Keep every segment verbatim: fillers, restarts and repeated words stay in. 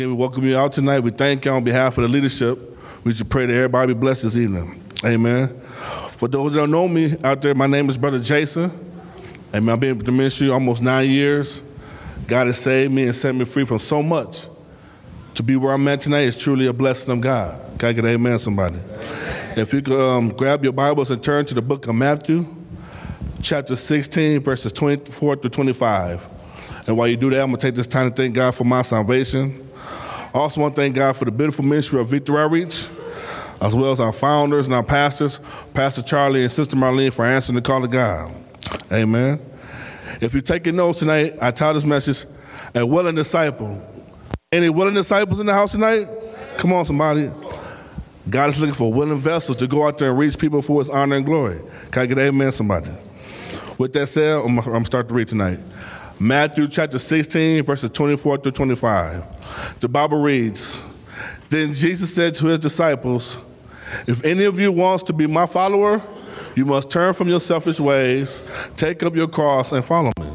We welcome you out tonight. We thank you on behalf of the leadership. We should pray that everybody be blessed this evening. Amen. For those that don't know me out there, my name is Brother Jason. Amen. I've been with the ministry almost nine years. God has saved me and set me free from so much. To be where I'm at tonight is truly a blessing of God. Can I get an amen, somebody? Amen. If you could um, grab your Bibles and turn to the book of Matthew, chapter sixteen, verses twenty-four through twenty-five. And while you do that, I'm going to take this time to thank God for my salvation. I also want to thank God for the beautiful ministry of Victory Outreach, as well as our founders and our pastors, Pastor Charlie and Sister Marlene, for answering the call of God. Amen. If you're taking notes tonight, I titled this message, A Willing Disciple. Any willing disciples in the house tonight? Come on, somebody. God is looking for willing vessels to go out there and reach people for his honor and glory. Can I get an amen, somebody? With that said, I'm going to start to read tonight. Matthew chapter sixteen, verses twenty-four through twenty-five. The Bible reads, Then Jesus said to his disciples, If any of you wants to be my follower, you must turn from your selfish ways, take up your cross, and follow me.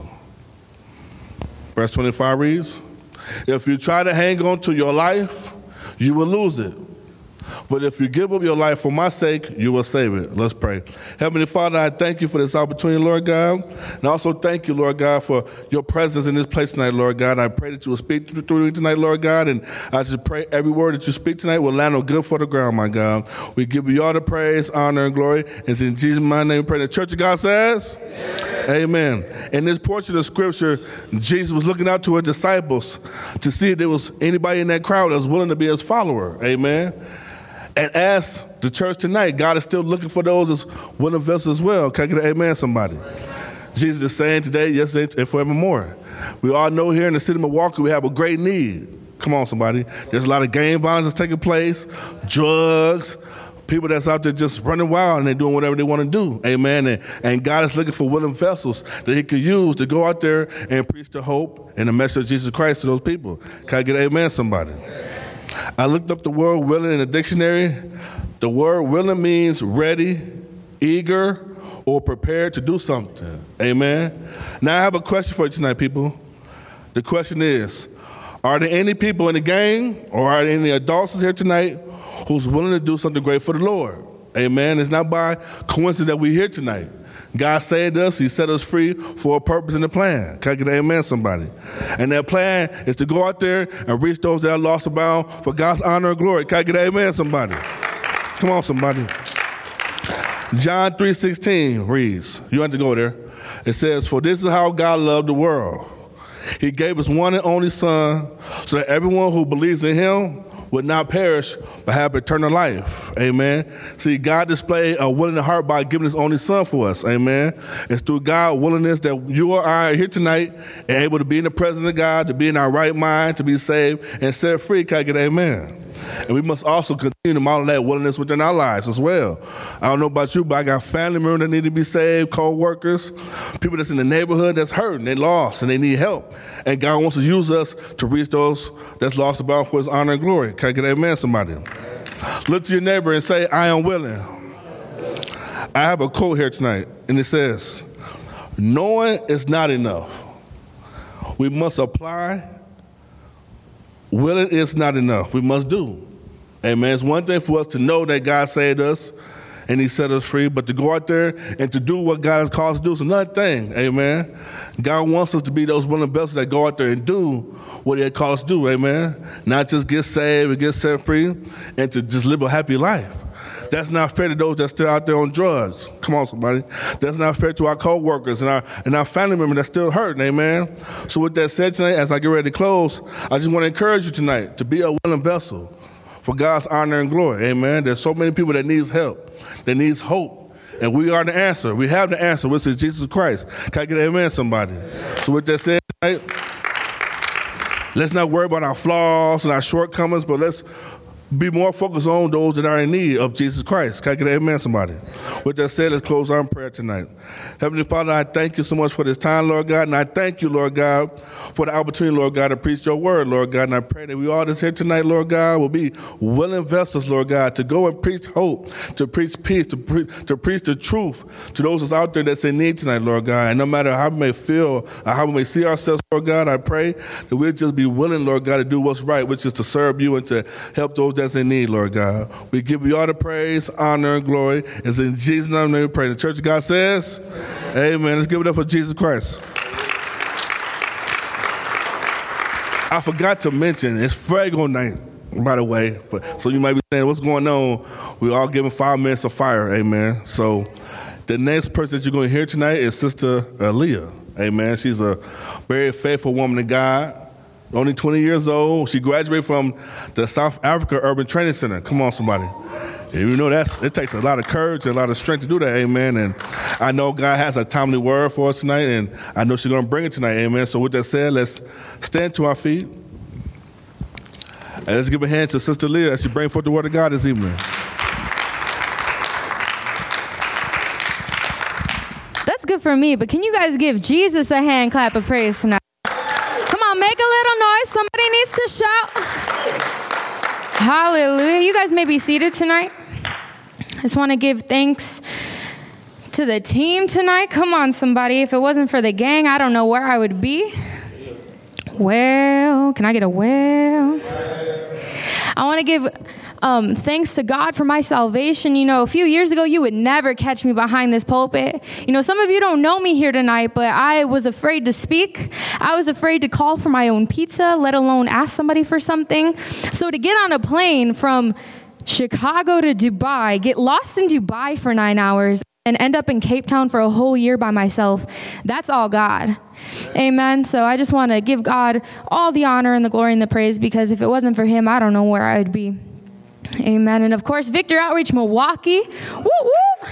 Verse twenty-five reads, If you try to hang on to your life, you will lose it. But if you give up your life for my sake, you will save it. Let's pray. Heavenly Father, I thank you for this opportunity, Lord God. And I also thank you, Lord God, for your presence in this place tonight, Lord God. I pray that you will speak through me tonight, Lord God. And I just pray every word that you speak tonight will land on good for the ground, my God. We give you all the praise, honor, and glory. It's in Jesus' mighty name we pray. The Church of God says, Amen. Amen. In this portion of Scripture, Jesus was looking out to his disciples to see if there was anybody in that crowd that was willing to be his follower. Amen. And as the church tonight, God is still looking for those as willing vessels as well. Can I get an amen, somebody? Jesus is saying today, yesterday, and forevermore. We all know here in the city of Milwaukee, we have a great need. Come on, somebody. There's a lot of gang violence that's taking place, drugs, people that's out there just running wild and they're doing whatever they want to do. Amen. And, and God is looking for willing vessels that he could use to go out there and preach the hope and the message of Jesus Christ to those people. Can I get an amen, somebody? I looked up the word willing in the dictionary. The word willing means ready, eager, or prepared to do something. Amen. Now I have a question for you tonight, people. The question is, are there any people in the gang or are there any adults here tonight who's willing to do something great for the Lord? Amen. It's not by coincidence that we're here tonight. God saved us. He set us free for a purpose and a plan. Can I get an amen, somebody? And that plan is to go out there and reach those that are lost and bound for God's honor and glory. Can I get an amen, somebody? Come on, somebody. John three sixteen reads, you have to go there. It says, For this is how God loved the world. He gave his one and only Son so that everyone who believes in him would not perish, but have eternal life. Amen. See, God displayed a willing heart by giving his only Son for us. Amen. It's through God's willingness that you or I are here tonight and able to be in the presence of God, to be in our right mind, to be saved and set free. Can I get amen? And we must also continue to model that willingness within our lives as well. I don't know about you, but I got family members that need to be saved, co-workers, people that's in the neighborhood that's hurting, they lost, and they need help. And God wants to use us to reach those that's lost about for his honor and glory. Can I get amen, somebody? Look to your neighbor and say, I am willing. I have a quote here tonight, and it says, knowing is not enough. We must apply. Willing is not enough. We must do. Amen. It's one thing for us to know that God saved us and he set us free, but to go out there and to do what God has called us to do is another thing. Amen. God wants us to be those willing vessels that go out there and do what he had called us to do. Amen. Not just get saved and get set free and to just live a happy life. That's not fair to those that's still out there on drugs. Come on, somebody. That's not fair to our co-workers and our and our family members that's still hurting, amen? So with that said tonight, as I get ready to close, I just want to encourage you tonight to be a willing vessel for God's honor and glory, amen? There's so many people that needs help, that needs hope, and we are the answer. We have the answer, which is Jesus Christ. Can I get an amen, somebody? Amen. So with that said tonight, let's not worry about our flaws and our shortcomings, but let's be more focused on those that are in need of Jesus Christ. Can I get an amen, somebody? With that said, let's close our prayer tonight. Heavenly Father, I thank you so much for this time, Lord God, and I thank you, Lord God, for the opportunity, Lord God, to preach your word, Lord God, and I pray that we all that's here tonight, Lord God, will be willing vessels, Lord God, to go and preach hope, to preach peace, to, pre- to preach the truth to those that's out there that's in need tonight, Lord God, and no matter how we may feel or how we may see ourselves, Lord God, I pray that we'll just be willing, Lord God, to do what's right, which is to serve you and to help those that's in need, Lord God. We give you all the praise, honor, and glory. It's in Jesus' name we pray. The Church of God says, amen. Amen. Let's give it up for Jesus Christ. I forgot to mention, it's Fuego night, by the way. But, so you might be saying, what's going on? We're all giving five minutes of fire, amen. So the next person that you're going to hear tonight is Sister Aaliyah, amen. She's a very faithful woman of God. Only twenty years old. She graduated from the South Africa Urban Training Center. Come on, somebody. You know, that's it takes a lot of courage and a lot of strength to do that, amen. And I know God has a timely word for us tonight, and I know she's going to bring it tonight, amen. So with that said, let's stand to our feet. And let's give a hand to Sister Leah as she brings forth the word of God this evening. That's good for me, but can you guys give Jesus a hand clap of praise tonight? Make a little noise. Somebody needs to shout. Hallelujah. You guys may be seated tonight. I just want to give thanks to the team tonight. Come on, somebody. If it wasn't for the gang, I don't know where I would be. Well, can I get a well? I want to give um, thanks to God for my salvation. You know, a few years ago, you would never catch me behind this pulpit. You know, some of you don't know me here tonight, but I was afraid to speak. I was afraid to call for my own pizza, let alone ask somebody for something. So to get on a plane from Chicago to Dubai, get lost in Dubai for nine hours, and end up in Cape Town for a whole year by myself, that's all God. Amen. So I just want to give God all the honor and the glory and the praise, because if it wasn't for him, I don't know where I would be. Amen. And of course, Victory Outreach Milwaukee. Woo woo.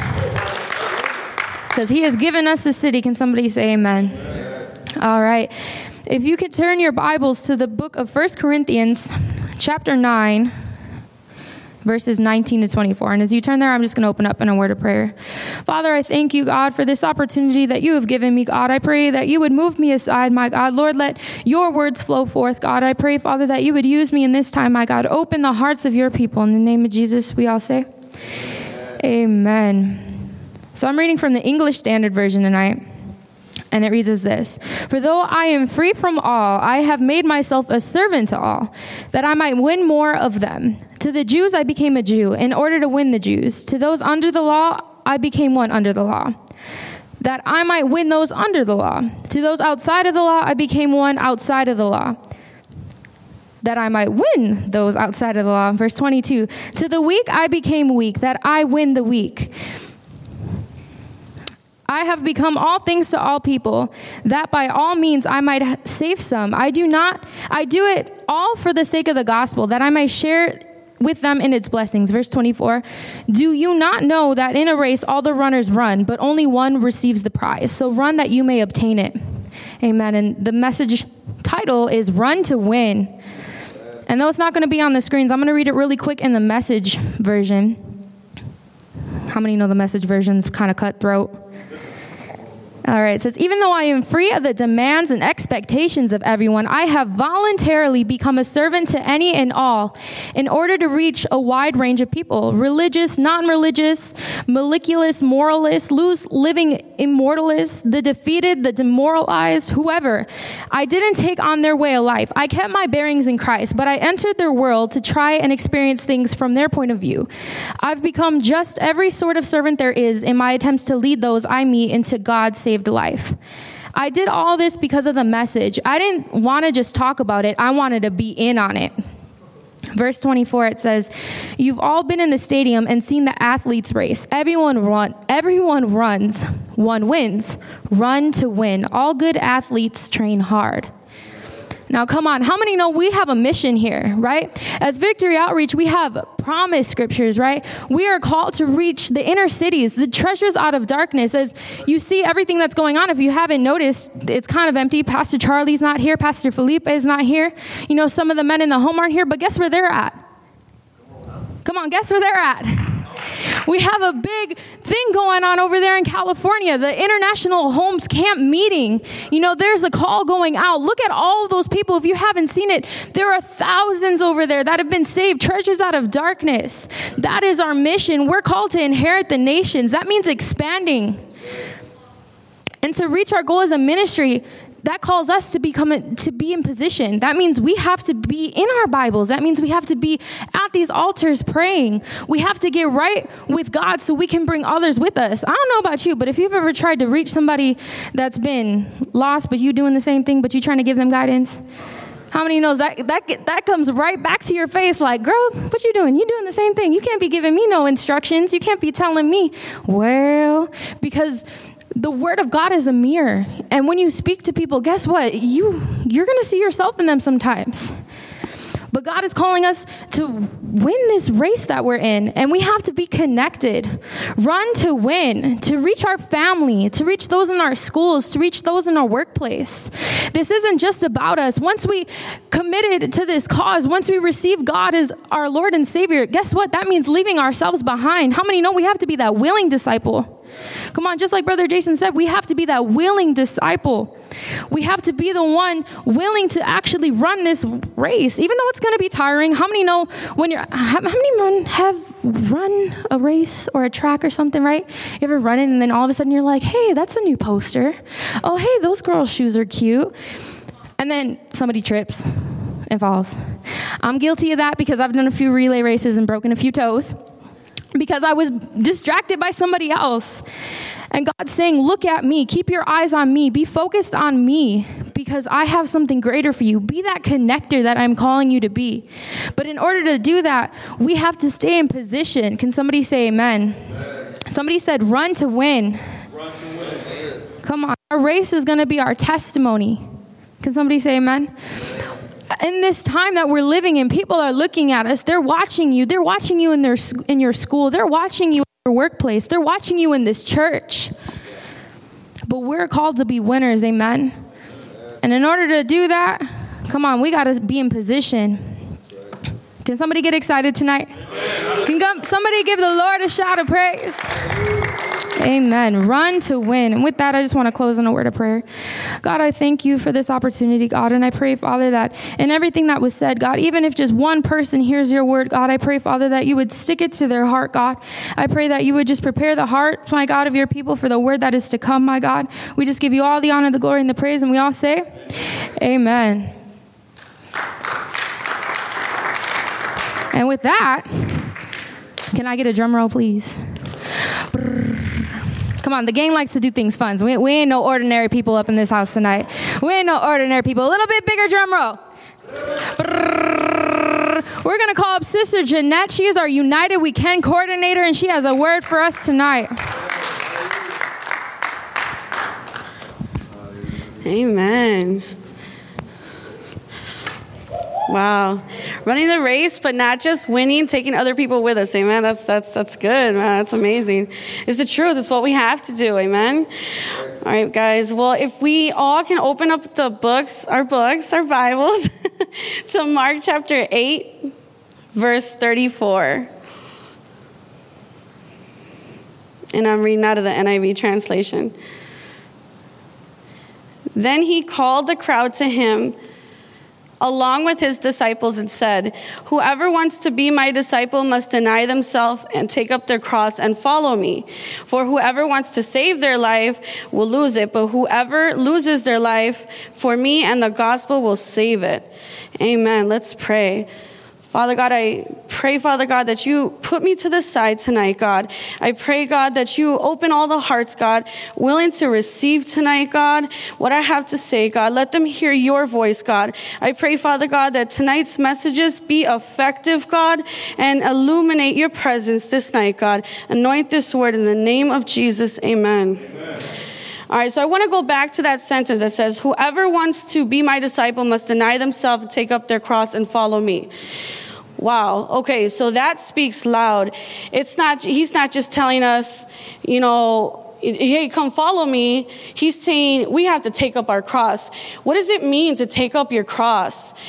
Because he has given us the city. Can somebody say amen? All right. If you could turn your Bibles to the book of First Corinthians, chapter nine, verses nineteen to twenty-four. And as you turn there, I'm just going to open up in a word of prayer. Father, I thank you, God, for this opportunity that you have given me, God. I pray that you would move me aside, my God. Lord, let your words flow forth, God. I pray, Father, that you would use me in this time, my God. Open the hearts of your people. In the name of Jesus, we all say, amen. Amen. So I'm reading from the English Standard Version tonight. And it reads as this: For though I am free from all, I have made myself a servant to all, that I might win more of them. To the Jews I became a Jew, in order to win the Jews. To those under the law, I became one under the law, that I might win those under the law. To those outside of the law, I became one outside of the law, that I might win those outside of the law. Verse twenty-two, To the weak I became weak, that I win the weak. I have become all things to all people, that by all means I might save some. I do not, I do it all for the sake of the gospel, that I may share with them in its blessings. Verse twenty-four, Do you not know that in a race all the runners run, but only one receives the prize? So run that you may obtain it. Amen. And the message title is Run to Win. And though it's not going to be on the screens, I'm going to read it really quick in the Message version. How many know the Message version's kind of cutthroat? All right, it says, even though I am free of the demands and expectations of everyone, I have voluntarily become a servant to any and all in order to reach a wide range of people, religious, non-religious, maliculous, moralists, loose living immortalists, the defeated, the demoralized, whoever. I didn't take on their way of life. I kept my bearings in Christ, but I entered their world to try and experience things from their point of view. I've become just every sort of servant there is in my attempts to lead those I meet into God's saved life. I did all this because of the message. I didn't want to just talk about it. I wanted to be in on it. Verse twenty-four, it says, You've all been in the stadium and seen the athletes race. Everyone run, everyone runs, one wins. Run to win. All good athletes train hard. Now, come on, how many know we have a mission here, right? As Victory Outreach, we have promise scriptures, right? We are called to reach the inner cities, the treasures out of darkness. As you see everything that's going on, if you haven't noticed, it's kind of empty. Pastor Charlie's not here. Pastor Felipe is not here. You know, some of the men in the home aren't here, but guess where they're at? Come on, guess where they're at? We have a big thing going on over there in California, the International Homes Camp meeting. You know, there's a call going out. Look at all of those people. If you haven't seen it, there are thousands over there that have been saved, treasures out of darkness. That is our mission. We're called to inherit the nations. That means expanding. And to reach our goal as a ministry, that calls us to become to be in position. That means we have to be in our Bibles. That means we have to be at these altars praying. We have to get right with God so we can bring others with us. I don't know about you, but if you've ever tried to reach somebody that's been lost, but you doing the same thing, but you trying to give them guidance, how many knows that that that comes right back to your face like, girl, what you doing? You doing the same thing. You can't be giving me no instructions. You can't be telling me, well, because the word of God is a mirror. And when you speak to people, guess what? You, you're going to see yourself in them sometimes. But God is calling us to win this race that we're in. And we have to be connected. Run to win, to reach our family, to reach those in our schools, to reach those in our workplace. This isn't just about us. Once we committed to this cause, once we receive God as our Lord and Savior, guess what? That means leaving ourselves behind. How many know we have to be that willing disciple? Come on, just like Brother Jason said, we have to be that willing disciple. We have to be the one willing to actually run this race, even though it's going to be tiring. How many know when you're, how, how many run, have run a race or a track or something, right? You ever run it and then all of a sudden you're like, hey, that's a new poster. Oh, hey, those girls' shoes are cute. And then somebody trips and falls. I'm guilty of that because I've done a few relay races and broken a few toes, because I was distracted by somebody else. And God's saying, look at me. Keep your eyes on me. Be focused on me, because I have something greater for you. Be that connector that I'm calling you to be. But in order to do that, we have to stay in position. Can somebody say amen? Amen. Somebody said, run to win. Run to win. Come on. Our race is going to be our testimony. Can somebody say amen? In this time that we're living in, people are looking at us. They're watching you. They're watching you in their in your school. They're watching you in your workplace. They're watching you in this church. But we're called to be winners, amen? And in order to do that, come on, we got to be in position. Can somebody get excited tonight? Can somebody give the Lord a shout of praise? Amen. Run to win. And with that, I just want to close in a word of prayer. God, I thank you for this opportunity, God. And I pray, Father, that in everything that was said, God, even if just one person hears your word, God, I pray, Father, that you would stick it to their heart, God. I pray that you would just prepare the heart, my God, of your people for the word that is to come, my God. We just give you all the honor, the glory, and the praise. And we all say, amen. And with that, can I get a drum roll, please? Come on, the gang likes to do things fun. So we, we ain't no ordinary people up in this house tonight. We ain't no ordinary people. A little bit bigger drum roll. We're going to call up Sister Jeanette. She is our United We Can coordinator, and she has a word for us tonight. Amen. Wow. Running the race, but not just winning, taking other people with us. Amen. That's that's that's good, man. That's amazing. It's the truth. It's what we have to do. Amen. All right, guys. Well, if we all can open up the books, our books, our Bibles, to Mark chapter eight, verse thirty-four. And I'm reading out of the N I V translation. Then he called the crowd to him along with his disciples and said, whoever wants to be my disciple must deny themselves and take up their cross and follow me. For whoever wants to save their life will lose it, but whoever loses their life for me and the gospel will save it. Amen. Let's pray. Father God, I pray, Father God, that you put me to the side tonight, God. I pray, God, that you open all the hearts, God, willing to receive tonight, God, what I have to say, God. Let them hear your voice, God. I pray, Father God, that tonight's messages be effective, God, and illuminate your presence this night, God. Anoint this word in the name of Jesus. Amen. Amen. All right, so I want to go back to that sentence that says, whoever wants to be my disciple must deny themselves and take up their cross and follow me. Wow. Okay. So that speaks loud. It's not, he's not just telling us, you know, hey, come follow me. He's saying we have to take up our cross. What does it mean to take up your cross?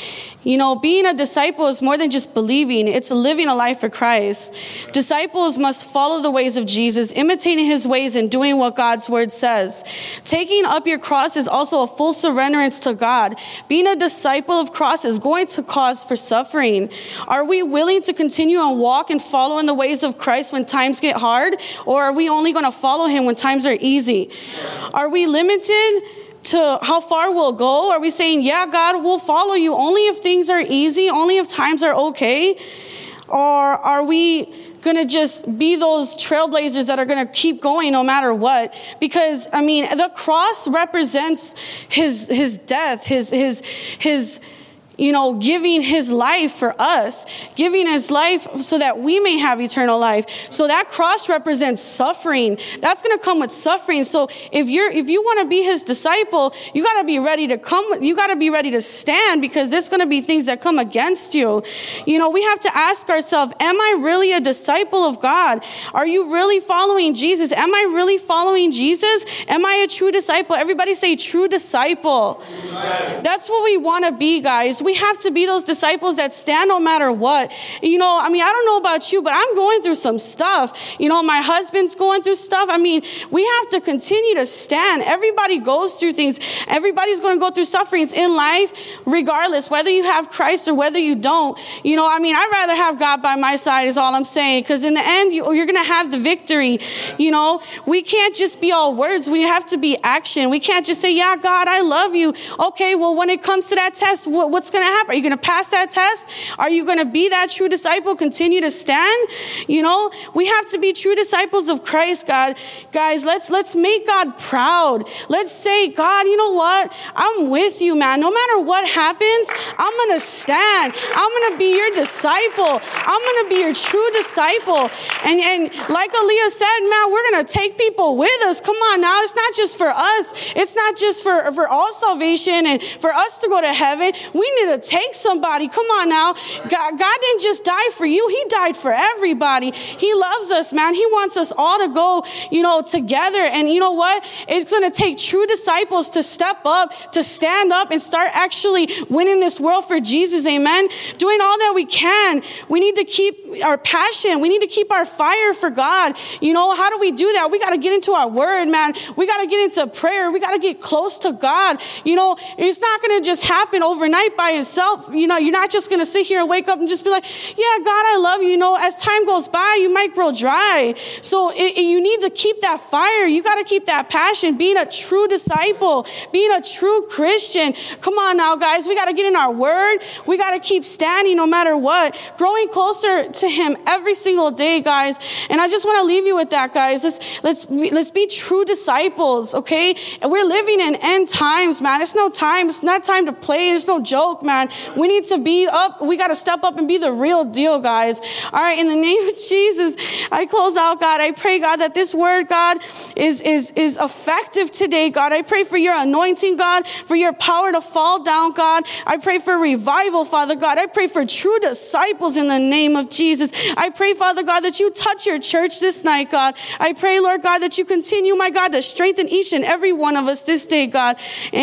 You know, being a disciple is more than just believing. It's living a life for Christ. Disciples must follow the ways of Jesus, imitating his ways and doing what God's word says. Taking up your cross is also a full surrenderance to God. Being a disciple of Christ is going to cause for suffering. Are we willing to continue and walk and follow in the ways of Christ when times get hard? Or are we only going to follow him when times are easy? Are we limited to how far we'll go? Are we saying, yeah, God, we'll follow you only if things are easy, only if times are okay? Or are we going to just be those trailblazers that are going to keep going no matter what? Because, I mean, the cross represents his his death, his his his you know, giving his life for us, giving his life so that we may have eternal life. So that cross represents suffering. That's going to come with suffering. So if you're, if you want to be his disciple, you got to be ready to come. You got to be ready to stand, because there's going to be things that come against you. You know, we have to ask ourselves, am I really a disciple of God? Are you really following Jesus? Am I really following Jesus? Am I a true disciple? Everybody say true disciple. That's what we want to be, guys. We have to be those disciples that stand no matter what. You know, I mean, I don't know about you, but I'm going through some stuff. You know, my husband's going through stuff. I mean, we have to continue to stand. Everybody goes through things. Everybody's going to go through sufferings in life, regardless, whether you have Christ or whether you don't. You know, I mean, I'd rather have God by my side is all I'm saying, because in the end, you, you're going to have the victory. You know, we can't just be all words. We have to be action. We can't just say, yeah, God, I love you. Okay, well, when it comes to that test, what, what's going to happen? Are you going to pass that test? Are you going to be that true disciple? Continue to stand? You know, we have to be true disciples of Christ, God. Guys, let's let's make God proud. Let's say, God, you know what? I'm with you, man. No matter what happens, I'm going to stand. I'm going to be your disciple. I'm going to be your true disciple. And, and like Aaliyah said, man, we're going to take people with us. Come on now. It's not just for us. It's not just for, for all salvation and for us to go to heaven. We need to take somebody. Come on now. God, God didn't just die for you. He died for everybody. He loves us, man. He wants us all to go, you know, together. And you know what? It's going to take true disciples to step up, to stand up and start actually winning this world for Jesus. Amen. Doing all that we can. We need to keep our passion. We need to keep our fire for God. You know, how do we do that? We got to get into our word, man. We got to get into prayer. We got to get close to God. You know, it's not going to just happen overnight by itself. You know, you're not just going to sit here and wake up and just be like, yeah, God, I love you. You know, as time goes by, you might grow dry. So it, it, you need to keep that fire. You got to keep that passion, being a true disciple, being a true Christian. Come on now, guys. We got to get in our word. We got to keep standing no matter what, growing closer to him every single day, guys. And I just want to leave you with that, guys. Let's, let's, let's be true disciples, okay? And we're living in end times, man. It's no time. It's not time to play. It's no joke, man. We need to be up. We got to step up and be the real deal, guys. All right. In the name of Jesus, I close out, God. I pray, God, that this word, God, is, is, is effective today, God. I pray for your anointing, God, for your power to fall down, God. I pray for revival, Father God. I pray for true disciples in the name of Jesus. I pray, Father God, that you touch your church this night, God. I pray, Lord God, that you continue, my God, to strengthen each and every one of us this day, God.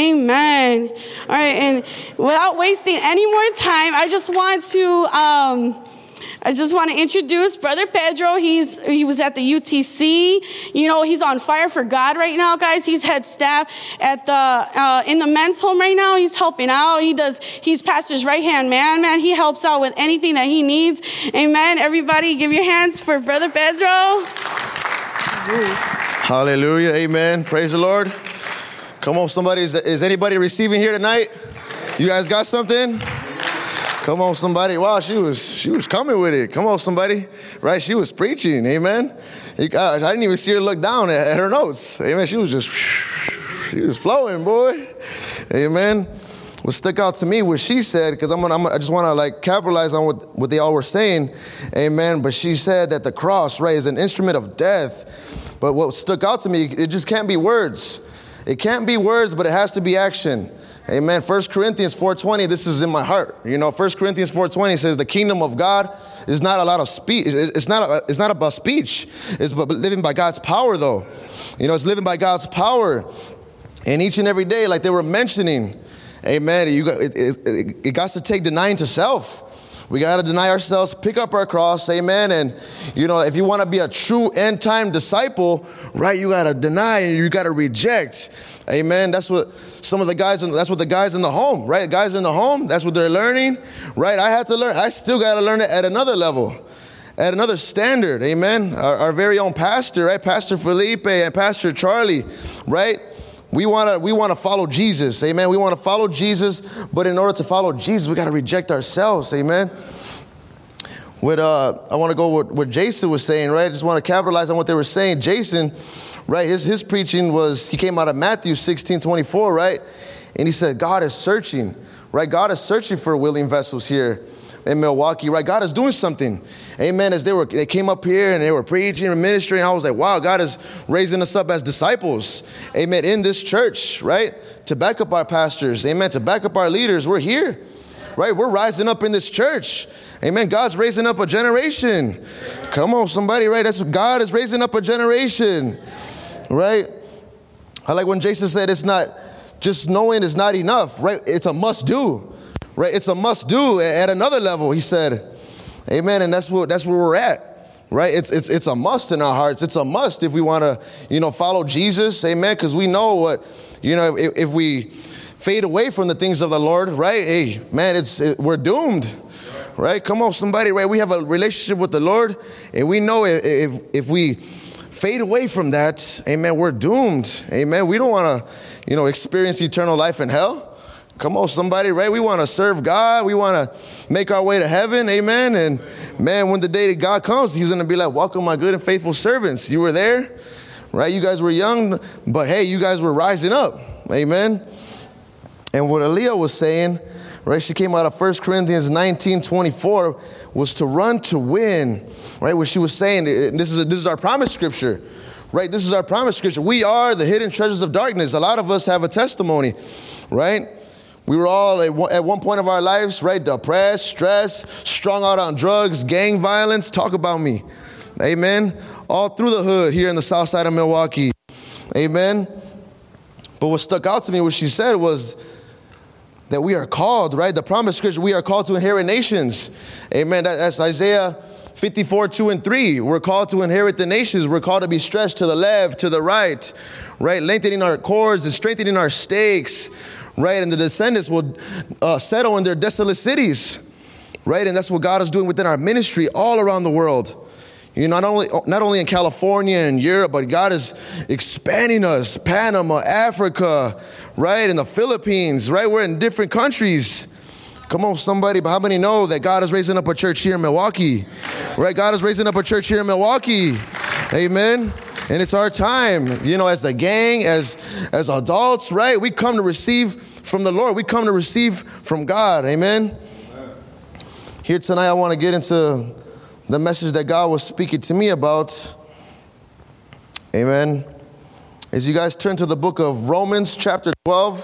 Amen. All right. And without wasting any more time, I just want to, um, I just want to introduce Brother Pedro. He's he was at the U T C. You know, he's on fire for God right now, guys. He's head staff at the uh, in the men's home right now. He's helping out. He does. He's pastor's right hand man. Man, he helps out with anything that he needs. Amen. Everybody, give your hands for Brother Pedro. Hallelujah. Amen. Praise the Lord. Come on, somebody. Is, is anybody receiving here tonight? You guys got something? Come on, somebody. Wow, she was she was coming with it. Come on, somebody. Right? She was preaching. Amen. You, uh, I didn't even see her look down at, at her notes. Amen. She was just, she was flowing, boy. Amen. What stuck out to me was she said, because I'm gonna, I'm gonna, I just want to like capitalize on what, what they all were saying. Amen. But she said that the cross, right, is an instrument of death. But what stuck out to me, it just can't be words. It can't be words, but it has to be action. Amen. First Corinthians four twenty, this is in my heart. You know, First Corinthians four twenty says the kingdom of God is not a lot of speech. It's not, it's not about speech. It's about living by God's power, though. You know, it's living by God's power. And each and every day, like they were mentioning, Amen. You got, it, it, it, it got to take denying to self. We got to deny ourselves, pick up our cross, amen. And, you know, if you want to be a true end-time disciple, right, you got to deny and you got to reject, amen. That's what some of the guys, in, that's what the guys in the home, right, guys in the home, that's what they're learning, right. I had to learn, I still got to learn it at another level, at another standard, amen. Our, our very own pastor, right, Pastor Felipe and Pastor Charlie, right. We want to we want to follow Jesus, amen. We want to follow Jesus, but in order to follow Jesus, we got to reject ourselves, amen. With uh, I want to go with what Jason was saying, right? I just want to capitalize on what they were saying. Jason, right? His his preaching was he came out of Matthew sixteen twenty-four, right? And he said, God is searching, right? God is searching for willing vessels here in Milwaukee, right? God is doing something, amen. As they were, they came up here and they were preaching and ministering. I was like, wow, God is raising us up as disciples, amen, in this church, right? To back up our pastors, amen, to back up our leaders. We're here, right? We're rising up in this church, amen. God's raising up a generation. Come on, somebody, right? That's God is raising up a generation, right? I like when Jason said it's not just knowing is not enough, right? It's a must do. Right, it's a must do at another level, he said. Amen. And that's what that's where we're at. Right? It's it's it's a must in our hearts. It's a must if we want to, you know, follow Jesus. Amen. Because we know what, you know, if, if we fade away from the things of the Lord, right? Hey, man, it's it, we're doomed. Right? Come on, somebody, right? We have a relationship with the Lord, and we know if if, if we fade away from that, amen, we're doomed. Amen. We don't want to, you know, experience eternal life in hell. Come on, somebody, right? We want to serve God. We want to make our way to heaven. Amen. And man, when the day that God comes, he's going to be like, welcome, my good and faithful servants. You were there, right? You guys were young, but hey, you guys were rising up. Amen. And what Aaliyah was saying, right? She came out of First Corinthians nineteen twenty-four was to run to win, right? What she was saying, this is, a, this is our promise scripture, right? This is our promise scripture. We are the hidden treasures of darkness. A lot of us have a testimony, right? We were all at one point of our lives, right, depressed, stressed, strung out on drugs, gang violence. Talk about me. Amen. All through the hood here in the south side of Milwaukee. Amen. But what stuck out to me, what she said was that we are called, right? The promise scripture, we are called to inherit nations. Amen. That, that's Isaiah fifty-four, two and three. We're called to inherit the nations. We're called to be stretched to the left, to the right, right? Lengthening our cords and strengthening our stakes. Right, and the descendants will uh, settle in their desolate cities, right? And that's what God is doing within our ministry all around the world. You know, not only not only in California and Europe, but God is expanding us. Panama, Africa, right? In the Philippines, right? We're in different countries. Come on, somebody. But how many know that God is raising up a church here in Milwaukee? Right? God is raising up a church here in Milwaukee. Amen. And it's our time, you know, as the gang, as as adults, right? We come to receive from the Lord. We come to receive from God. Amen. Here tonight, I want to get into the message that God was speaking to me about. Amen. As you guys turn to the book of Romans, chapter twelve,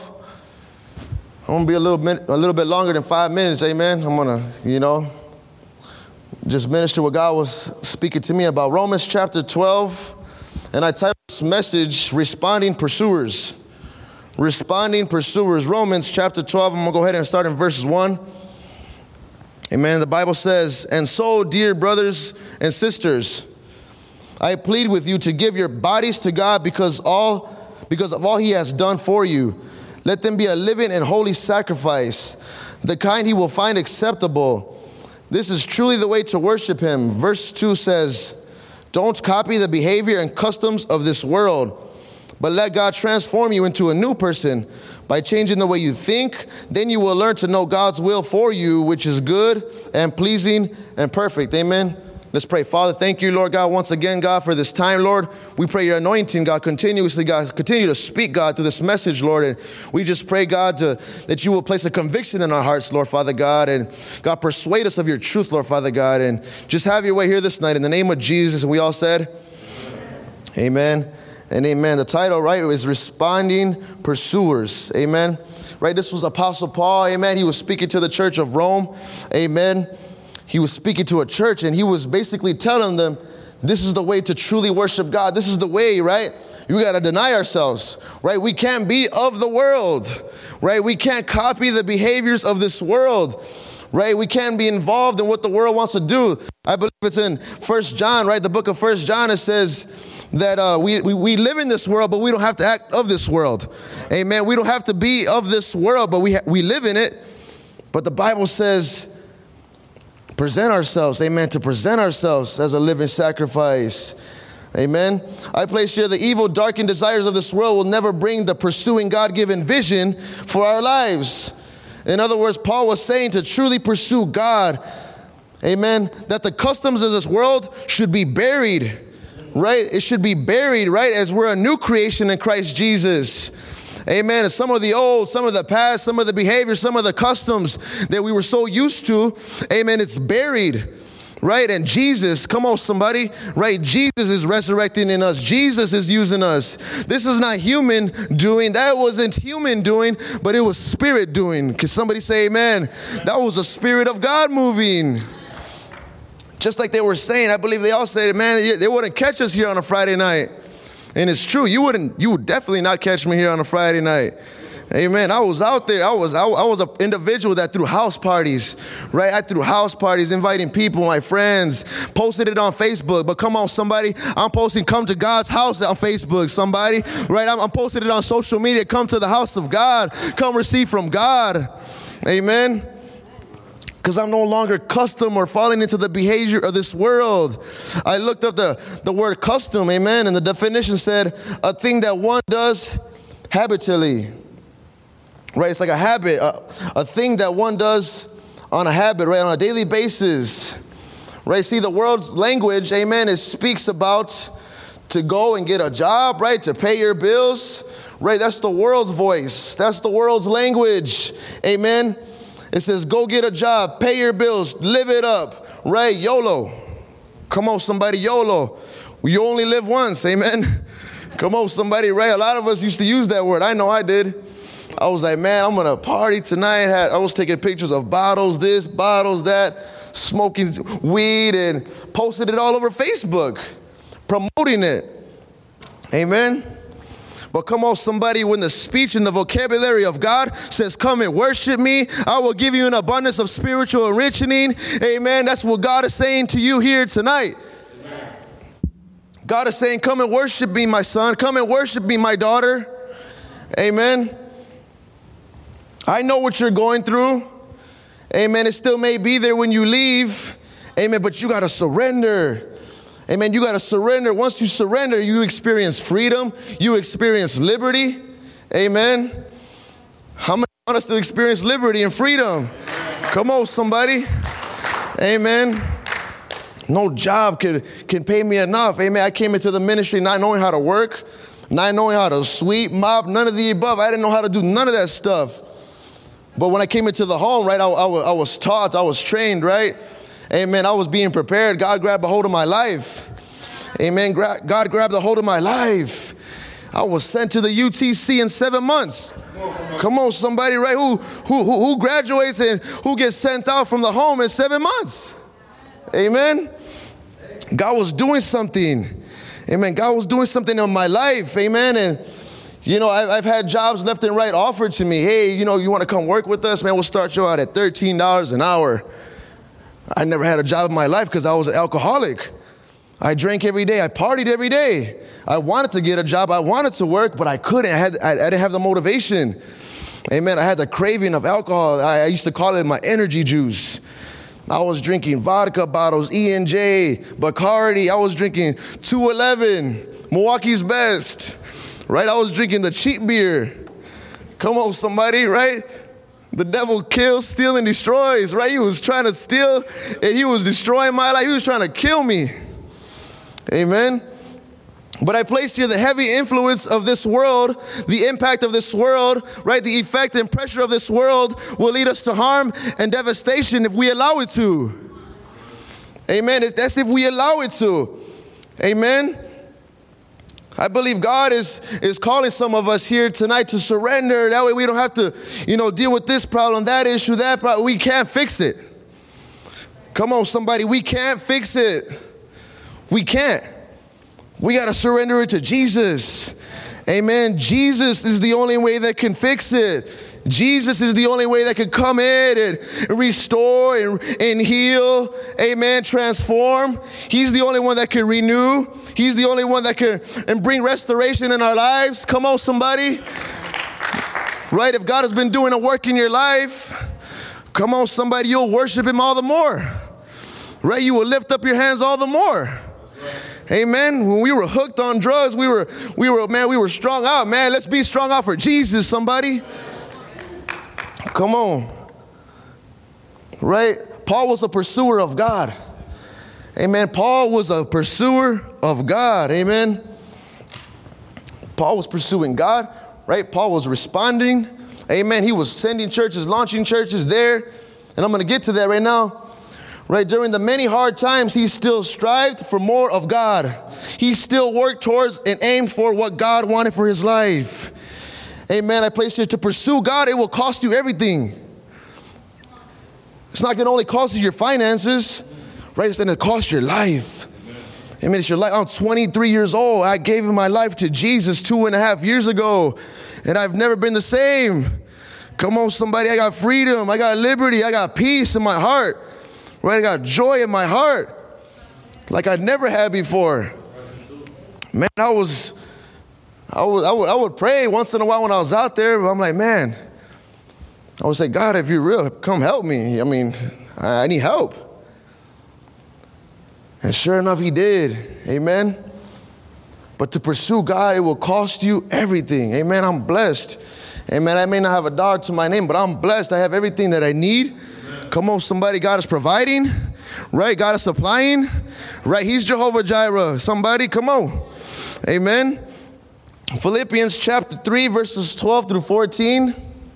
I'm going to be a little bit, a little bit longer than five minutes. Amen. I'm going to, you know, just minister what God was speaking to me about. Romans, chapter twelve. And I titled this message, Responding Pursuers. Responding Pursuers. Romans chapter twelve. I'm going to go ahead and start in verses one. Amen. The Bible says, and so, dear brothers and sisters, I plead with you to give your bodies to God because all because of all he has done for you. Let them be a living and holy sacrifice, the kind he will find acceptable. This is truly the way to worship him. Verse two says, don't copy the behavior and customs of this world, but let God transform you into a new person by changing the way you think. Then you will learn to know God's will for you, which is good and pleasing and perfect. Amen. Let's pray. Father, thank you, Lord God, once again, God, for this time, Lord. We pray your anointing, God, continuously, God, continue to speak, God, through this message, Lord. And we just pray, God, to, that you will place a conviction in our hearts, Lord, Father God. And God, persuade us of your truth, Lord, Father God. And just have your way here this night in the name of Jesus. And we all said, amen, amen and amen. The title, right, is Responding Pursuers. Amen. Right, this was Apostle Paul. Amen. He was speaking to the church of Rome. Amen. He was speaking to a church and he was basically telling them, this is the way to truly worship God. This is the way, right? We got to deny ourselves, right? We can't be of the world, right? We can't copy the behaviors of this world, right? We can't be involved in what the world wants to do. I believe it's in First John, right? The book of First John, it says that uh, we, we, we live in this world, but we don't have to act of this world. Amen. We don't have to be of this world, but we, ha- we live in it. But the Bible says, present ourselves, amen, to present ourselves as a living sacrifice. Amen. I place here the evil, darkened desires of this world will never bring the pursuing God-given vision for our lives. In other words, Paul was saying to truly pursue God, amen, that the customs of this world should be buried, right? It should be buried, right, as we're a new creation in Christ Jesus. Amen. And some of the old, some of the past, some of the behaviors, some of the customs that we were so used to, amen, it's buried, right? And Jesus, come on somebody, right? Jesus is resurrecting in us. Jesus is using us. This is not human doing. That wasn't human doing, but it was spirit doing. Can somebody say amen? That was a spirit of God moving. Just like they were saying, I believe they all said, man, they wouldn't catch us here on a Friday night. And it's true. You wouldn't, you would definitely not catch me here on a Friday night. Amen. I was out there. I was, I, I was an individual that threw house parties, right? I threw house parties, inviting people, my friends, posted it on Facebook. But come on, somebody, I'm posting come to God's house on Facebook, somebody, right? I'm, I'm posting it on social media. Come to the house of God. Come receive from God. Amen. Because I'm no longer custom or falling into the behavior of this world. I looked up the, the word custom, amen, and the definition said a thing that one does habitually. Right, it's like a habit, a, a thing that one does on a habit, right, on a daily basis. Right, see, the world's language, amen, it speaks about to go and get a job, right, to pay your bills. Right, that's the world's voice. That's the world's language, amen. It says, go get a job, pay your bills, live it up, right? YOLO. Come on, somebody, YOLO. You only live once, amen? Come on, somebody, right? A lot of us used to use that word. I know I did. I was like, man, I'm going to party tonight. I was taking pictures of bottles, this, bottles, that, smoking weed, and posted it all over Facebook, promoting it. Amen? But come on, somebody, when the speech and the vocabulary of God says, come and worship me, I will give you an abundance of spiritual enriching. Amen. That's what God is saying to you here tonight. Amen. God is saying, come and worship me, my son. Come and worship me, my daughter. Amen. I know what you're going through. Amen. It still may be there when you leave. Amen. But you got to surrender. Amen. You got to surrender. Once you surrender, you experience freedom. You experience liberty. Amen. How many want us to experience liberty and freedom? Come on, somebody. Amen. No job can, can pay me enough. Amen. I came into the ministry not knowing how to work, not knowing how to sweep, mop, none of the above. I didn't know how to do none of that stuff. But when I came into the home, right, I, I, I was taught, I was trained, right? Amen. I was being prepared. God grabbed a hold of my life. Amen. Gra- God grabbed a hold of my life. I was sent to the U T C in seven months. Come on, somebody, right? Who, who, who, who graduates and who gets sent out from the home in seven months? Amen. God was doing something. Amen. God was doing something in my life. Amen. And, you know, I've, I've had jobs left and right offered to me. Hey, you know, you want to come work with us? Man, we'll start you out at thirteen dollars an hour. I never had a job in my life because I was an alcoholic. I drank every day. I partied every day. I wanted to get a job. I wanted to work, but I couldn't. I, had, I, I didn't have the motivation. Amen. I had the craving of alcohol. I, I used to call it my energy juice. I was drinking vodka bottles, E and J, Bacardi. I was drinking two eleven, Milwaukee's Best, right? I was drinking the cheap beer. Come on, somebody, right? The devil kills, steals, and destroys, right? He was trying to steal, and he was destroying my life. He was trying to kill me. Amen. But I placed here the heavy influence of this world, the impact of this world, right? The effect and pressure of this world will lead us to harm and devastation if we allow it to. Amen. That's if we allow it to. Amen. I believe God is, is calling some of us here tonight to surrender. That way we don't have to, you know, deal with this problem, that issue, that problem. We can't fix it. Come on, somebody. We can't fix it. We can't. We got to surrender it to Jesus. Amen. Jesus is the only way that can fix it. Jesus is the only way that can come in and restore and, and heal. Amen. Transform. He's the only one that can renew. He's the only one that can and bring restoration in our lives. Come on, somebody. Right? If God has been doing a work in your life, come on, somebody, you'll worship him all the more. Right? You will lift up your hands all the more. Amen. When we were hooked on drugs, we were, we were, man, we were strung out. Man, let's be strung out for Jesus, somebody. Come on. Right? Paul was a pursuer of God. Amen. Paul was a pursuer of God. Amen. Paul was pursuing God. Right? Paul was responding. Amen. He was sending churches, launching churches there. And I'm going to get to that right now. Right, during the many hard times, he still strived for more of God. He still worked towards and aimed for what God wanted for his life. Amen. I place here to pursue God, it will cost you everything. It's not going to only cost you your finances, right? It's going to cost your life. Amen. It's your life. I'm twenty-three years old. I gave my life to Jesus two and a half years ago, and I've never been the same. Come on, somebody. I got freedom. I got liberty. I got peace in my heart. Right, I got joy in my heart like I'd never had before. Man, I was, I was, I would, I would pray once in a while when I was out there. But I'm like, man, I would say, God, if you're real, come help me. I mean, I, I need help. And sure enough, he did. Amen. But to pursue God, it will cost you everything. Amen. I'm blessed. Amen. I may not have a dollar to my name, but I'm blessed. I have everything that I need. Come on, somebody. God is providing, right? God is supplying, right? He's Jehovah Jireh. Somebody, come on. Amen. Philippians chapter three, verses twelve through fourteen.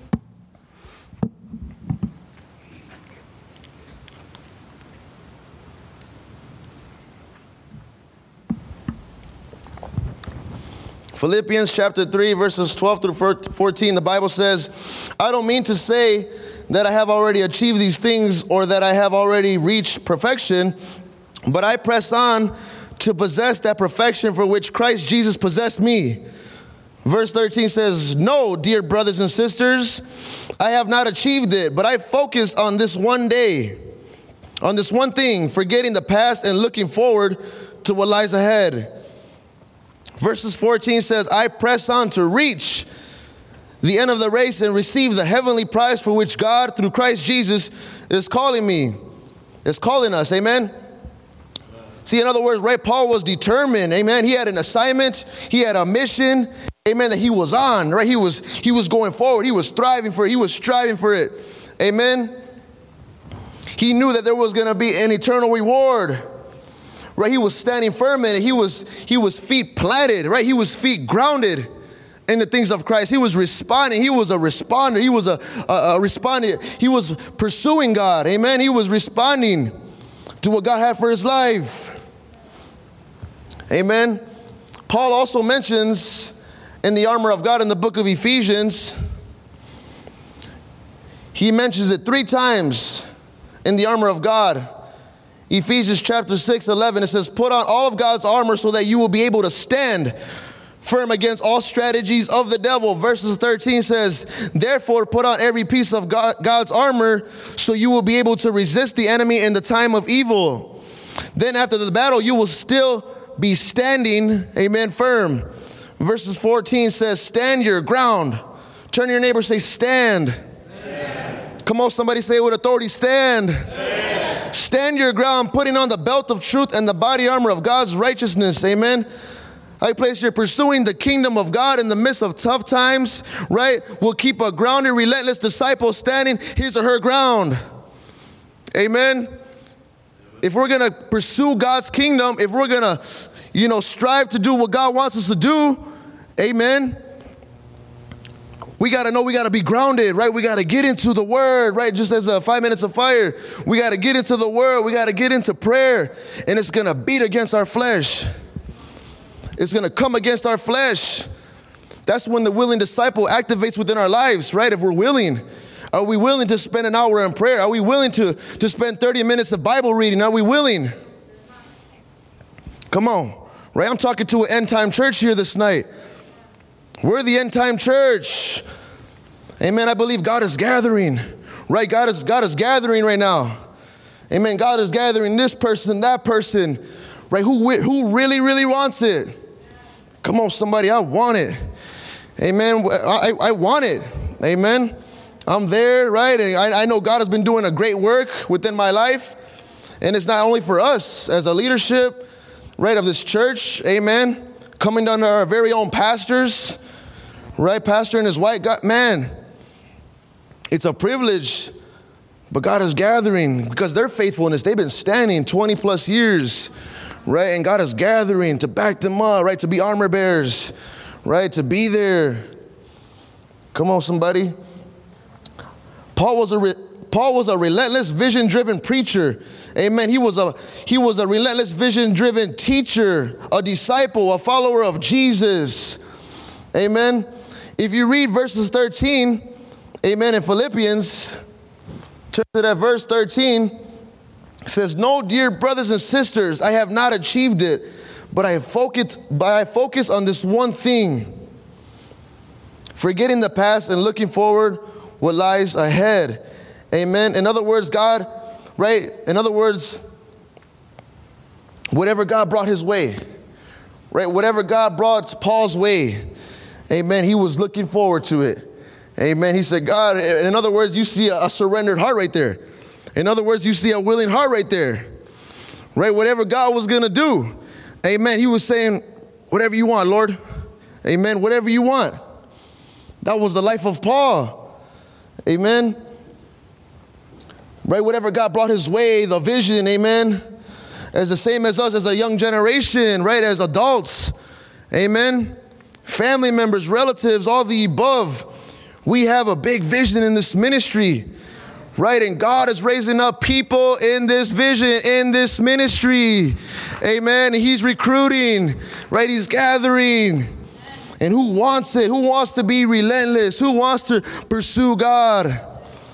Philippians chapter three, verses twelve through fourteen, the Bible says, I don't mean to say that I have already achieved these things or that I have already reached perfection, but I press on to possess that perfection for which Christ Jesus possessed me. Verse thirteen says, no, dear brothers and sisters, I have not achieved it, but I focus on this one day, on this one thing, forgetting the past and looking forward to what lies ahead. Verses fourteen says, I press on to reach the end of the race and receive the heavenly prize for which God, through Christ Jesus, is calling me, is calling us. Amen. See, in other words, right, Paul was determined. Amen. He had an assignment. He had a mission. Amen. That he was on, right? He was, he was going forward. He was thriving for it. He was striving for it. Amen. He knew that there was going to be an eternal reward. Right? He was standing firm in it. He was, he was feet planted, right? He was feet grounded in the things of Christ. He was responding. He was a responder. He was a, a, a responder. He was pursuing God. Amen. He was responding to what God had for his life. Amen. Paul also mentions in the armor of God in the book of Ephesians, he mentions it three times in the armor of God. Ephesians chapter six, eleven, it says, put on all of God's armor so that you will be able to stand firm against all strategies of the devil. Verses thirteen says, therefore put on every piece of God, God's armor so you will be able to resist the enemy in the time of evil. Then after the battle, you will still be standing, amen, firm. Verses fourteen says, stand your ground. Turn to your neighbor, say, stand. Stand. Come on, somebody say it with authority, stand. Stand. Stand your ground, putting on the belt of truth and the body armor of God's righteousness, amen. I place here, pursuing the kingdom of God in the midst of tough times, right, will keep a grounded, relentless disciple standing his or her ground. Amen. If we're going to pursue God's kingdom, if we're going to, you know, strive to do what God wants us to do, amen, we got to know we got to be grounded, right? We got to get into the word, right? Just as a five minutes of fire, we got to get into the word. We got to get into prayer, and it's going to beat against our flesh. It's going to come against our flesh. That's when the willing disciple activates within our lives, right? If we're willing. Are we willing to spend an hour in prayer? Are we willing to, to spend thirty minutes of Bible reading? Are we willing? Come on, right? I'm talking to an end time church here this night. We're the end time church. Amen. I believe God is gathering. Right? God is, God is gathering right now. Amen. God is gathering this person, that person. Right? Who, who really, really wants it? Come on, somebody. I want it. Amen. I, I want it. Amen. I'm there, right? And I, I know God has been doing a great work within my life. And it's not only for us as a leadership, right, of this church. Amen. Coming under our very own pastors, right? Pastor and his wife. God, man, it's a privilege. But God is gathering because their faithfulness, they've been standing twenty plus years, right? And God is gathering to back them up, right? To be armor bearers, right? To be there. Come on, somebody. Paul was a re- Paul was a relentless, vision-driven preacher. Amen. He was a he was a relentless, vision-driven teacher, a disciple, a follower of Jesus. Amen. If you read verses thirteen, amen, in Philippians, turn to that verse thirteen. It says, "No, dear brothers and sisters, I have not achieved it, but I have focused, but I focus on this one thing, forgetting the past and looking forward what lies ahead." Amen. In other words, God, right? In other words, whatever God brought his way, right? Whatever God brought Paul's way, amen, he was looking forward to it. Amen. He said, God, in other words, you see a surrendered heart right there. In other words, you see a willing heart right there, right? Whatever God was going to do, amen. He was saying, whatever you want, Lord. Amen. Whatever you want. That was the life of Paul. Amen. Right, whatever God brought his way, the vision, amen, as the same as us as a young generation, right, as adults, amen, family members, relatives, all the above. We have a big vision in this ministry, right, and God is raising up people in this vision, in this ministry, amen, and he's recruiting, right, he's gathering, and who wants it? Who wants to be relentless? Who wants to pursue God?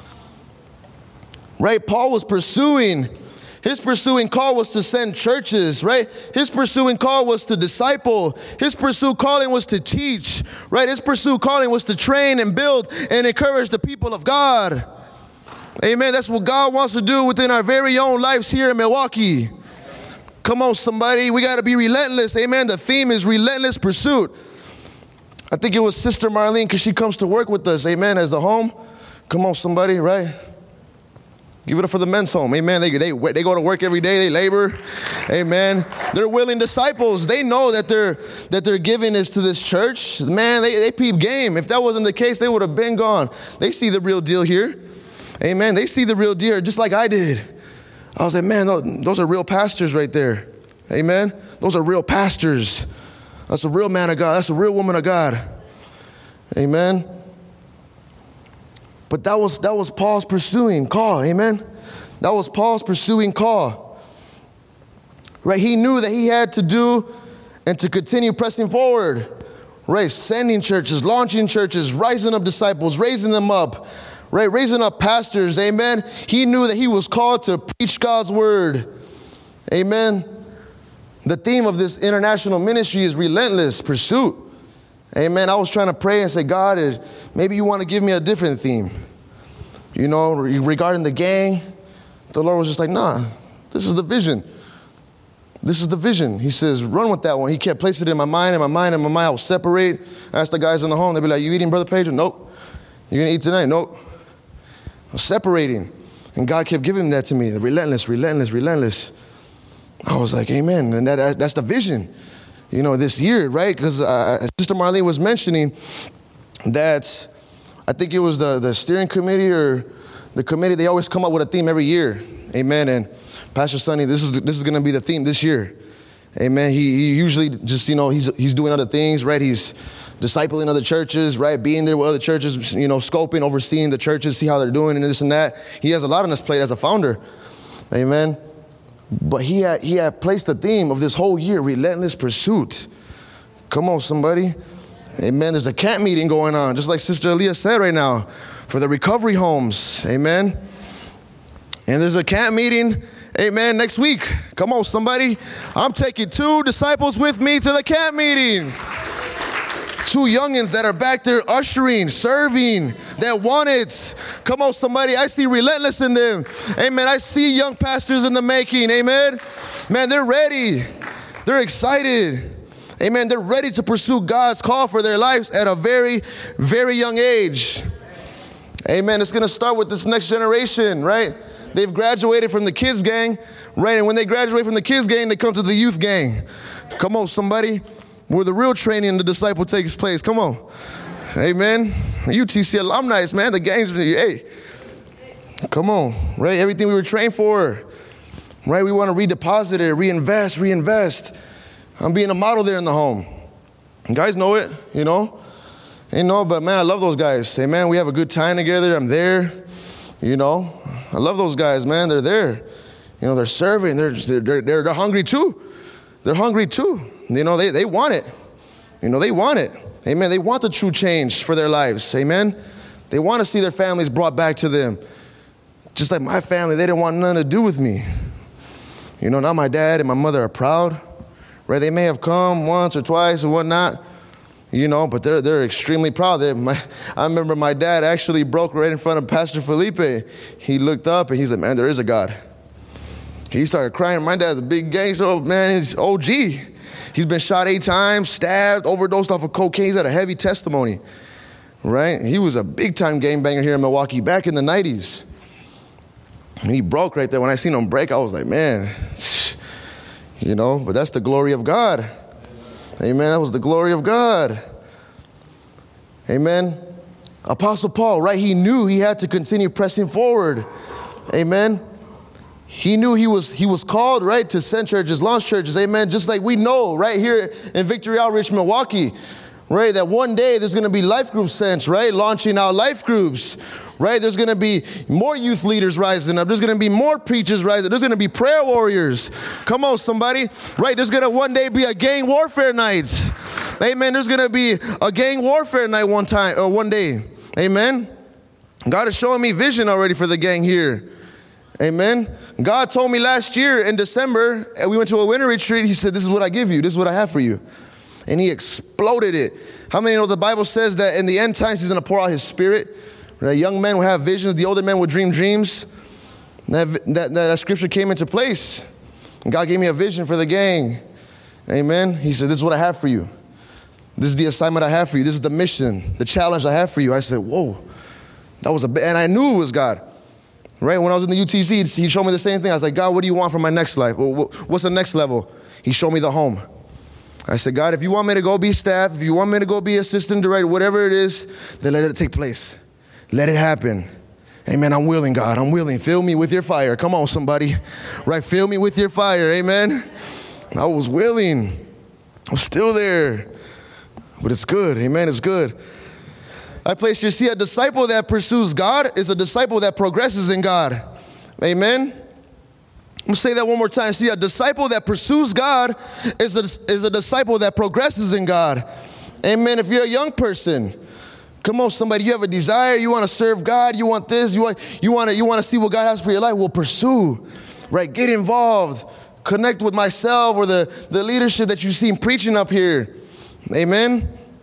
Right, Paul was pursuing, his pursuing call was to send churches, right? His pursuing call was to disciple. His pursuit calling was to teach, right? His pursuit calling was to train and build and encourage the people of God. Amen. That's what God wants to do within our very own lives here in Milwaukee. Come on, somebody. We got to be relentless. Amen. The theme is relentless pursuit. I think it was Sister Marlene because she comes to work with us. Amen. As the home. Come on, somebody, right? Give it up for the men's home. Amen. They, they, they go to work every day. They labor. Amen. They're willing disciples. They know that they're, that they're giving this to this church. Man, they, they peep game. If that wasn't the case, they would have been gone. They see the real deal here. Amen. They see the real deal just like I did. I was like, man, those are real pastors right there. Amen. Those are real pastors. That's a real man of God. That's a real woman of God. Amen. But that was that was Paul's pursuing call, amen? That was Paul's pursuing call. Right? He knew that he had to do and to continue pressing forward. Right? Sending churches, launching churches, rising up disciples, raising them up. Right? Raising up pastors, amen? He knew that he was called to preach God's word. Amen? The theme of this international ministry is relentless pursuit. Amen. I was trying to pray and say, God, maybe you want to give me a different theme. You know, regarding the gang. The Lord was just like, nah, this is the vision. This is the vision. He says, run with that one. He kept placing it in my mind, in my mind, in my mind. I would separate. I asked the guys in the home, they'd be like, you eating, Brother Pedro? Nope. You going to eat tonight? Nope. I was separating. And God kept giving that to me, the relentless, relentless, relentless. I was like, amen. And that, that's the vision. You know, this year, right? Because uh, Sister Marlene was mentioning that I think it was the, the steering committee or the committee, they always come up with a theme every year. Amen. And Pastor Sonny, this is this is going to be the theme this year. Amen. He, he usually just, you know, he's he's doing other things, right? He's discipling other churches, right? Being there with other churches, you know, scoping, overseeing the churches, see how they're doing and this and that. He has a lot on his plate as a founder. Amen. But he had he had placed the theme of this whole year, relentless pursuit. Come on, somebody. Amen. There's a camp meeting going on, just like Sister Aaliyah said right now, for the recovery homes. Amen. And there's a camp meeting, amen, next week. Come on, somebody. I'm taking two disciples with me to the camp meeting. Two youngins that are back there ushering, serving, that want it. Come on, somebody. I see relentless in them. Amen. I see young pastors in the making. Amen. Man, they're ready. They're excited. Amen. They're ready to pursue God's call for their lives at a very, very young age. Amen. It's going to start with this next generation, right? They've graduated from the kids gang, right? And when they graduate from the kids gang, they come to the youth gang. Come on, somebody. Where the real training and the disciple takes place. Come on. Amen. U T C alumni, man. The gangs, hey. Come on, right? Everything we were trained for, right? We want to redeposit it, reinvest, reinvest. I'm being a model there in the home. You guys know it, you know? You know, but man, I love those guys. Hey, man, we have a good time together. I'm there, you know? I love those guys, man. They're there. You know, they're serving. They're, they're, they're, they're hungry too. They're hungry too. You know, they, they want it. You know, they want it. Amen. They want the true change for their lives. Amen. They want to see their families brought back to them. Just like my family, they didn't want nothing to do with me. You know, now my dad and my mother are proud. Right? They may have come once or twice or whatnot. You know, but they're they're extremely proud. They, my, I remember my dad actually broke right in front of Pastor Felipe. He looked up and he's like, man, there is a God. He started crying. My dad's a big gangster, man. He's O G. He's been shot eight times, stabbed, overdosed off of cocaine. He's had a heavy testimony, right? He was a big-time gangbanger here in Milwaukee back in the nineties. And he broke right there. When I seen him break, I was like, man, you know, but that's the glory of God. Amen. That was the glory of God. Amen. Apostle Paul, right? He knew he had to continue pressing forward. Amen. He knew he was he was called, right, to send churches, launch churches, amen, just like we know right here in Victory Outreach, Milwaukee, right, that one day there's going to be life groups sent, right, launching out life groups, right, there's going to be more youth leaders rising up, there's going to be more preachers rising up, there's going to be prayer warriors, come on, somebody, right, there's going to one day be a gang warfare night, amen, there's going to be a gang warfare night one time, or one day, amen, God is showing me vision already for the gang here. Amen. God told me last year in December, and we went to a winter retreat, he said, this is what I give you. This is what I have for you. And he exploded it. How many know the Bible says that in the end times, he's going to pour out his spirit? The young men will have visions. The older men will dream dreams. That, that, that, that scripture came into place. And God gave me a vision for the gang. Amen. He said, this is what I have for you. This is the assignment I have for you. This is the mission, the challenge I have for you. I said, whoa. That was a, and I knew it was God. Right, when I was in the U T C, he showed me the same thing. I was like, God, what do you want for my next life? What's the next level? He showed me the home. I said, God, if you want me to go be staff, if you want me to go be assistant director, whatever it is, then let it take place. Let it happen. Amen, I'm willing, God, I'm willing. Fill me with your fire. Come on, somebody. Right, fill me with your fire, amen. I was willing. I'm still there. But it's good, amen, it's good. I place here, see, a disciple that pursues God is a disciple that progresses in God. Amen? I'm going to say that one more time. See, a disciple that pursues God is a, is a disciple that progresses in God. Amen? If you're a young person, come on, somebody, you have a desire, you want to serve God, you want this, you want, you want to, you want to see what God has for your life, well, pursue, right? Get involved. Connect with myself or the, the leadership that you see preaching up here. Amen?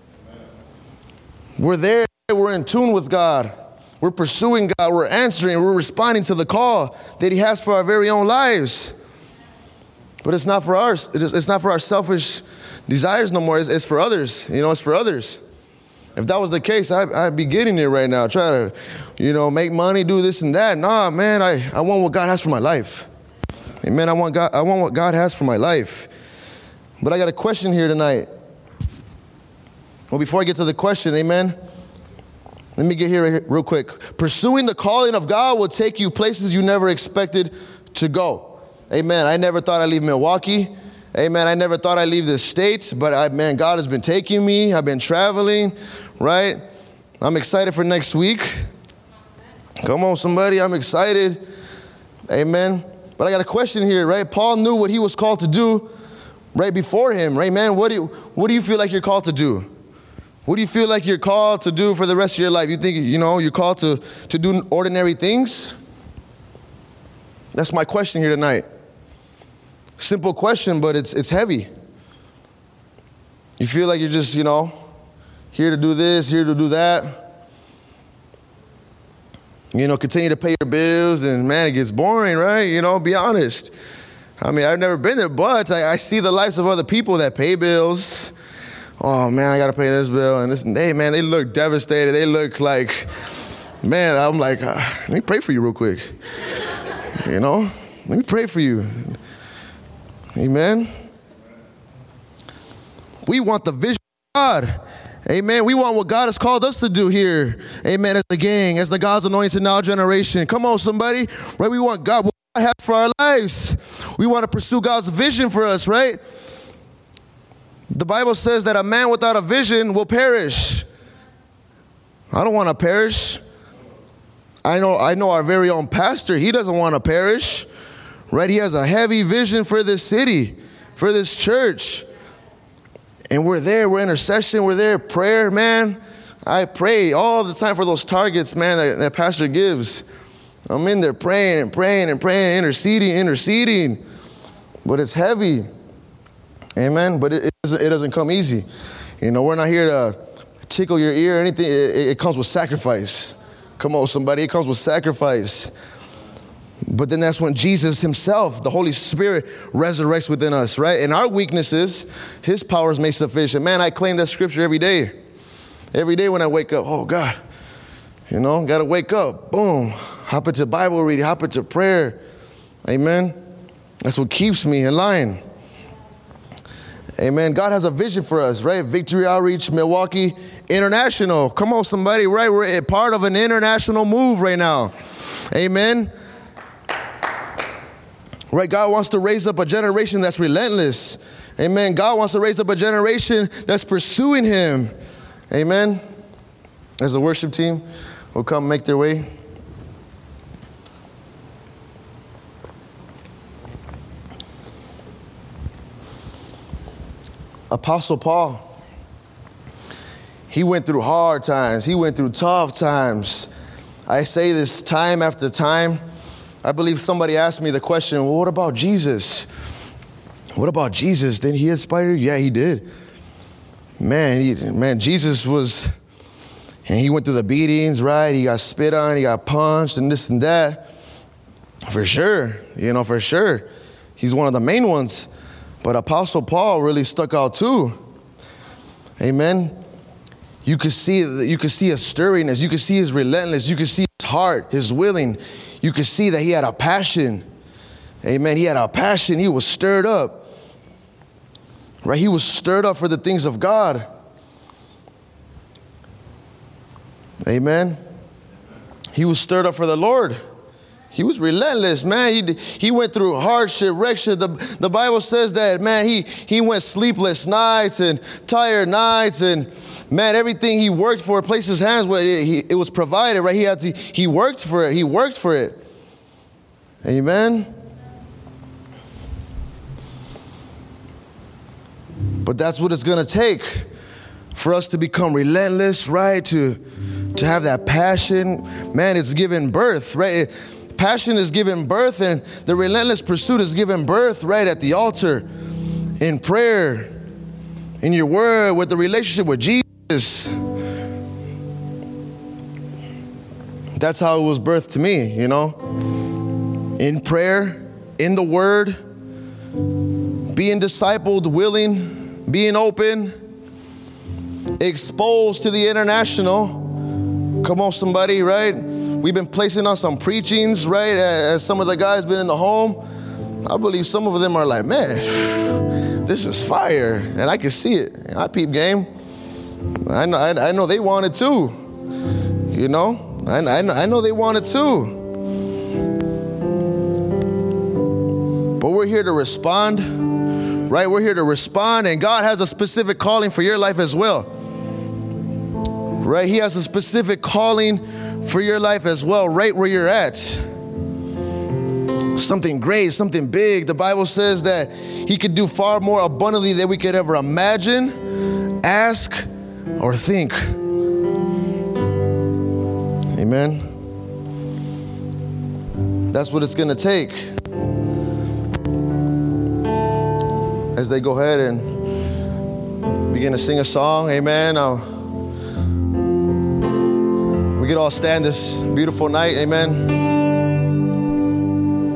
We're there. We're in tune with God. We're pursuing God. We're answering. We're responding to the call that he has for our very own lives. But it's not for ours. It's not for our selfish desires no more. It's, it's for others. You know, it's for others. If that was the case, I, I'd be getting there right now. Try to, you know, make money, do this and that. Nah, man, I, I want what God has for my life. Amen. I want God. I want what God has for my life. But I got a question here tonight. Well, before I get to the question, amen. Let me get here real quick. Pursuing the calling of God will take you places you never expected to go. Amen. I never thought I'd leave Milwaukee. Amen. I never thought I'd leave the States, but I, man, God has been taking me. I've been traveling, right? I'm excited for next week. Come on, somebody. I'm excited. Amen. But I got a question here, right? Paul knew what he was called to do right before him, right, man? What do you, what do you feel like you're called to do? What do you feel like you're called to do for the rest of your life? You think, you know, you're called to, to do ordinary things? That's my question here tonight. Simple question, but it's it's heavy. You feel like you're just, you know, here to do this, here to do that. You know, continue to pay your bills, and man, it gets boring, right? You know, be honest. I mean, I've never been there, but I, I see the lives of other people that pay bills. Oh man, I got to pay this bill, and this, hey man, they look devastated. They look like, man, I'm like, uh, let me pray for you real quick. You know, let me pray for you. Amen. We want the vision of God. Amen. We want what God has called us to do here. Amen. As the gang, as the God's anointed now generation. Come on, somebody. Right? We want God, what God has for our lives. We want to pursue God's vision for us, right? The Bible says that a man without a vision will perish. I don't want to perish. I know, I know our very own pastor, he doesn't want to perish. Right? He has a heavy vision for this city, for this church. And we're there, we're intercession, we're there, prayer, man. I pray all the time for those targets, man, that, that pastor gives. I'm in there praying and praying and praying, interceding, interceding. But it's heavy. Amen. But it, it, doesn't, it doesn't come easy. You know, we're not here to tickle your ear or anything. It, it, it comes with sacrifice. Come on, somebody. It comes with sacrifice. But then that's when Jesus himself, the Holy Spirit, resurrects within us, right? In our weaknesses, his power is made sufficient. Man, I claim that scripture every day. Every day when I wake up, oh God, you know, got to wake up. Boom. Hop into Bible reading, hop into prayer. Amen. That's what keeps me in line. Amen. God has a vision for us, right? Victory Outreach, Milwaukee International. Come on, somebody, right? We're a part of an international move right now. Amen. Right, God wants to raise up a generation that's relentless. Amen. God wants to raise up a generation that's pursuing him. Amen. As the worship team will come make their way. Apostle Paul, he went through hard times. He went through tough times. I say this time after time. I believe somebody asked me the question, well, what about Jesus? What about Jesus? Did he inspire you? Yeah, he did. Man, he, man, Jesus was, and he went through the beatings, right? He got spit on, he got punched and this and that. For sure, you know, for sure. He's one of the main ones. But Apostle Paul really stuck out too. Amen. You could see, you could see his stirringness. You could see his relentless. You could see his heart, his willing. You could see that he had a passion. Amen. He had a passion. He was stirred up. Right? He was stirred up for the things of God. Amen. He was stirred up for the Lord. He was relentless, man. He he went through hardship, wreckship. The, the Bible says that, man, he, he went sleepless nights and tired nights. And, man, everything he worked for, placed his hands with, it, he, it was provided, right? He had to, he worked for it. He worked for it. Amen. But that's what it's going to take for us to become relentless, right? To, to have that passion. Man, it's given birth, right? It, passion is given birth, and the relentless pursuit is given birth right at the altar, in prayer, in your word, with the relationship with Jesus. That's how it was birthed to me, you know. In prayer, in the word, being discipled, willing, being open, exposed to the international. Come on, somebody, right? We've been placing on some preachings, right? As some of the guys been in the home. I believe some of them are like, man, this is fire. And I can see it. I peep game. I know, I, I know they want it too. You know? I, I, know, I know they want it too. But we're here to respond, right? We're here to respond. And God has a specific calling for your life as well. Right? He has a specific calling for your life as well, right where you're at. Something great, something big. The Bible says that he could do far more abundantly than we could ever imagine, ask, or think. Amen. That's what it's going to take. As they go ahead and begin to sing a song, amen. I'll We could all stand this beautiful night. Amen.